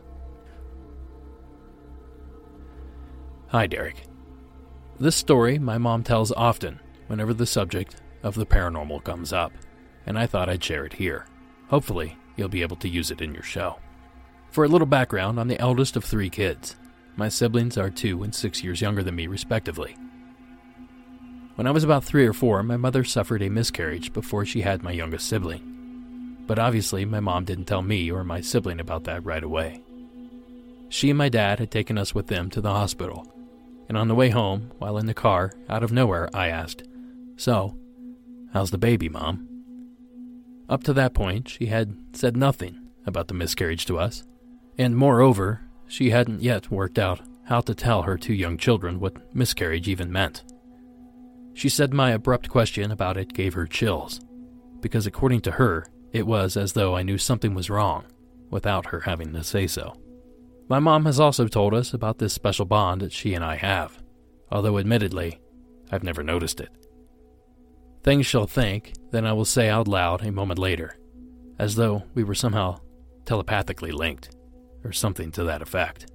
Hi, Derek. This story my mom tells often whenever the subject of the paranormal comes up, and I thought I'd share it here. Hopefully, you'll be able to use it in your show. For a little background, I'm the eldest of three kids. My siblings are two and six years younger than me, respectively. When I was about three or four, my mother suffered a miscarriage before she had my youngest sibling. But obviously, my mom didn't tell me or my sibling about that right away. She and my dad had taken us with them to the hospital, and on the way home, while in the car, out of nowhere, I asked, "So, how's the baby, Mom?" Up to that point, she had said nothing about the miscarriage to us, and moreover, she hadn't yet worked out how to tell her two young children what miscarriage even meant. She said my abrupt question about it gave her chills, because according to her, it was as though I knew something was wrong, without her having to say so. My mom has also told us about this special bond that she and I have, although admittedly, I've never noticed it. Things she'll think, then I will say out loud a moment later, as though we were somehow telepathically linked, or something to that effect.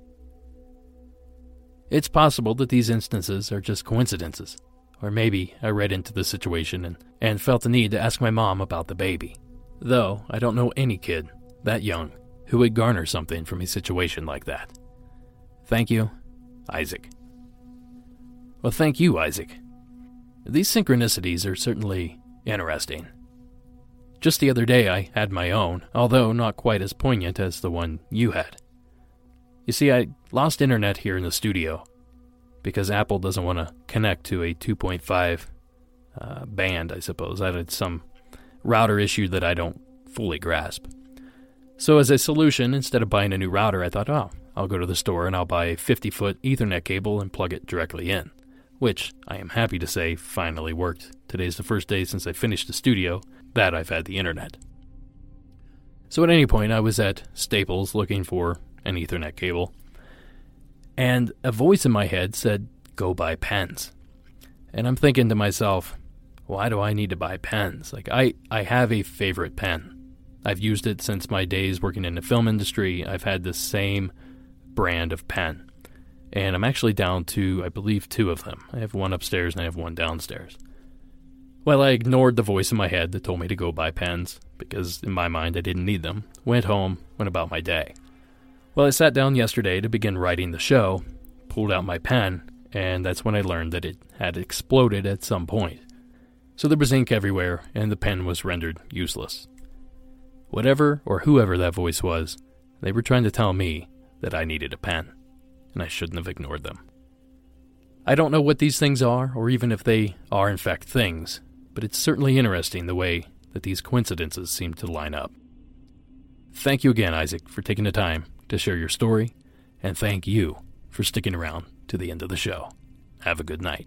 It's possible that these instances are just coincidences, or maybe I read into the situation and, and felt the need to ask my mom about the baby, though I don't know any kid that young who would garner something from a situation like that. Thank you, Isaac. Well, thank you, Isaac. These synchronicities are certainly interesting. Just the other day I had my own, although not quite as poignant as the one you had. You see, I lost internet here in the studio because Apple doesn't want to connect to a two point five uh, band, I suppose. I had some router issue that I don't fully grasp. So as a solution, instead of buying a new router, I thought, oh, I'll go to the store and I'll buy a fifty-foot Ethernet cable and plug it directly in, which I am happy to say finally worked. Today's the first day since I finished the studio that I've had the internet. So at any point, I was at Staples looking for an Ethernet cable, and a voice in my head said, go buy pens. And I'm thinking to myself, why do I need to buy pens? Like, I, I have a favorite pen. I've used it since my days working in the film industry. I've had the same brand of pen. And I'm actually down to, I believe, two of them. I have one upstairs and I have one downstairs. Well, I ignored the voice in my head that told me to go buy pens, because in my mind I didn't need them, went home, went about my day. Well, I sat down yesterday to begin writing the show, pulled out my pen, and that's when I learned that it had exploded at some point. So there was ink everywhere, and the pen was rendered useless. Whatever or whoever that voice was, they were trying to tell me that I needed a pen, and I shouldn't have ignored them. I don't know what these things are, or even if they are in fact things, but it's certainly interesting the way that these coincidences seem to line up. Thank you again, Isaac, for taking the time to share your story, and thank you for sticking around to the end of the show. Have a good night.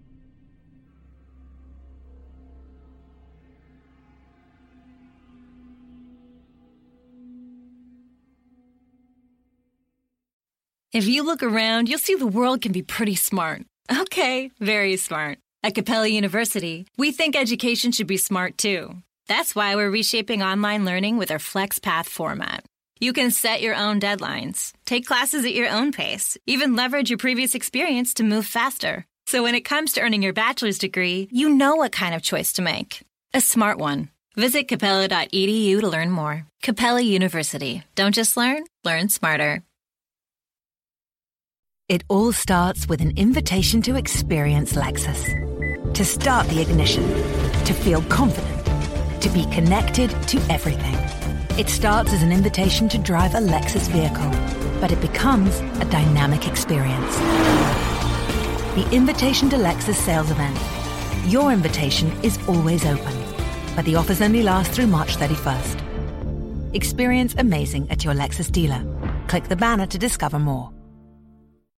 If you look around, you'll see the world can be pretty smart. Okay, very smart. At Capella University, we think education should be smart too. That's why we're reshaping online learning with our FlexPath format. You can set your own deadlines, take classes at your own pace, even leverage your previous experience to move faster. So when it comes to earning your bachelor's degree, you know what kind of choice to make. A smart one. Visit capella dot e d u to learn more. Capella University. Don't just learn, learn smarter.
It all starts with an invitation to experience Lexus. To start the ignition. To feel confident. To be connected to everything. It starts as an invitation to drive a Lexus vehicle, but it becomes a dynamic experience. The Invitation to Lexus sales event. Your invitation is always open, but the offers only last through March thirty-first. Experience amazing at your Lexus dealer. Click the banner to discover more.